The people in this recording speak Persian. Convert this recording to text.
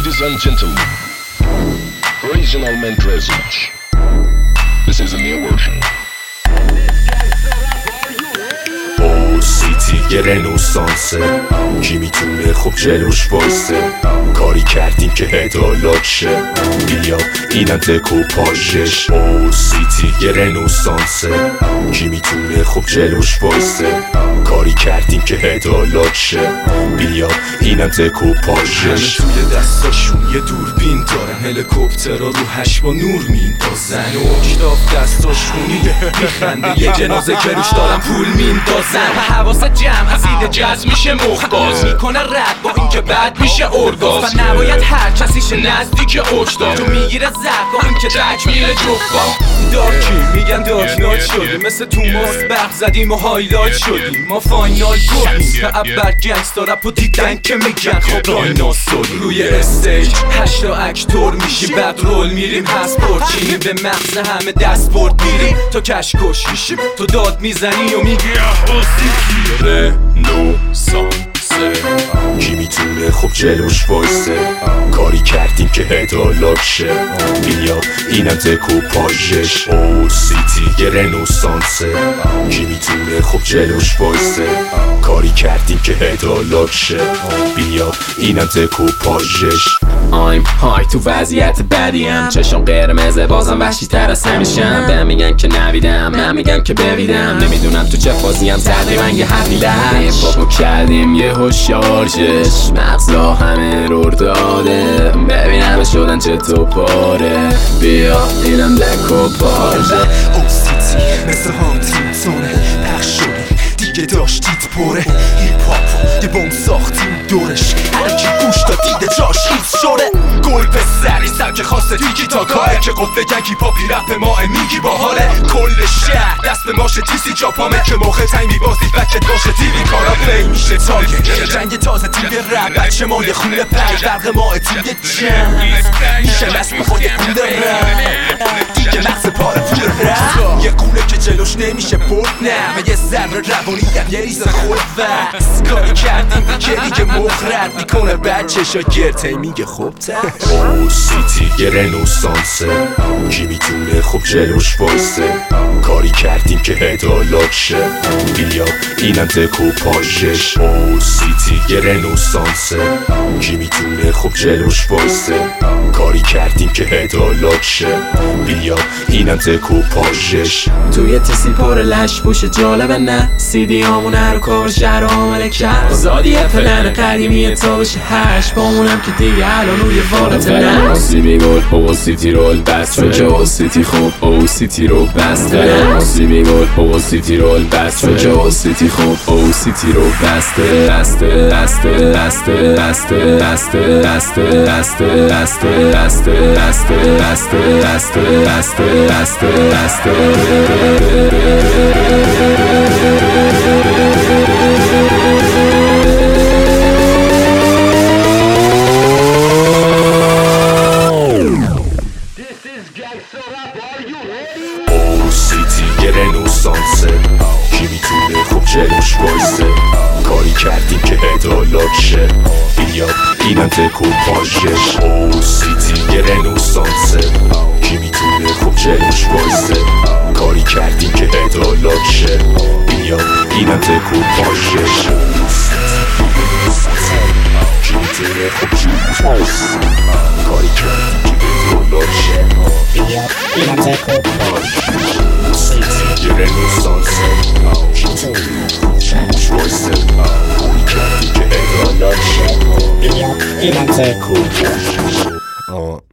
Ladies and gentlemen, Regional Dressage. This is a new version. سیتی یه رنوسانسه، کی میتونه خب جلوش وایسه؟ کاری کردیم که هدالات شه، بیا اینم دکوپاژش. او سیتی یه رنوسانسه، کی میتونه خب جلوش وایسه؟ کاری کردیم که هدالات شه، بیا اینم دکوپاژش. توی دستاشون یه دوربین دارن، هلیکوپترها رو هش با نور میندازن و اکتاف دستاشونی میخنده، یه جنازه که روش دارن پول میندازن. حواست جمع از ایده جز میشه مخباز میکنه رد با این که بعد میشه ارگاز و نباید هر کسیش نزدیک اجدار تو میگیره زد با این که دک میره جفا. دارکی میگن دارکنات شدیم، مثل توماس برق زدیم و هایلایت شدیم. ما فاینال گفتیم تا ابر گنگستا رپ و دیدن که میگن خب رایناس شدیم. روی استیج 8 اکتور میشیم، بعد رول میریم هسپورت چینیم، به مغز همه دستبورد میریم تا کشکش میشیم. تو داد میزنی و میگی رنوسانسه، کی میتونه خب جلوش وایسه؟ کاری کردیم که هدالات شه، بیا اینم دکوپاژش. او سیتی یه رنوسانسه، کی میتونه خب جلوش وایسه؟ کاری کردیم که هدالات شه، بیا اینم دکوپاژش. I'm های تو وضعیت بدیم، چشم قرمزه بازم وحشی تر از همیشم. بهم میگن که نویدم، من میگم که بویدم، نمیدونم تو چه فازیم زدی رنگ حفیلش. بابا کردیم یه شارژش، مغزا همه رور داده، ببینم شدن چه تو پاره، بیا اینم دکوپاژه. او سیتی مثل هانتینگتونه، پخش شدیم دیگه داشتید پره. هیپ هاپ یه بوم ساختیم دورش، هر کی گوش داد دیده جاش هیت شده. گل به سری سبک خاصه توی تاکاه که قفل گنگی پاپی رپ ما میگی باحاله. کل شهر دست به ماشه تیسی جاپامه که موقع تنگ میبازید بکت باشه تیوی کارا پلی میشه تارگت. جنگ تازه تیم رپ بچه ما یه خونه پنج برق ما تیم جمع میشه نسل خود یه کول رپ دیگه مغز پاره پول رپ. یه کوله که جلوش نمیشه برد نه، و یه ذره روانی هم یه ریز خود وست. کاری کردیم که دیگه مخرد میکنه بچه شا گرته میگه خوب تش. او سیتی یه رنوسانسه، کی میتونه خب جلوش وایسه؟ کاری کردیم که هدالات شه، بیا اینم دکوپاژش. او سیتی یه رنوسانسه، کی میتونه خب جلوش وایسه؟ کاری کردیم که هدالات شه، بیا اینم دکوپاژش. توی تیسی پر لش بوشه جالبه نه، سیدی همونه رو کار شهر عامل کرد. زادی پلن قدیمیه تا بشه هش، با اونم که دیگه الان روی والت نه. آسیبی گل او سیتی رول بست، چون که او سیتی خوب او سیتی رو بسته. آسیبی گل او سیتی رول بست، چون که او سیتی خوب او سیتی رو بسته. بسته بسته بسته بسته بسته بسته بسته بسته بسته بسته بسته بسته بسته بسته او سیتی یه رنوسانسه، کی میتونه خب جلوش وایسه؟ کاری کردیم که هدالات شه، بیا اینم دکوپاژش. او سیتی یه رنوسانسه، کی میتونه خب جلوش وایسه؟ کاری کردیم که هدالات شه، بیا اینم دکوپاژش. کی میتونه خب جلوش وایسه؟ کاری کردیم که هدالات شه، بیا اینم دکوپاژش. سیتی یه رنوسانسه، کی میتونه خب جلوش وایسه؟ کاری کردیم که هدالات شه، بیا اینم دکوپاژش.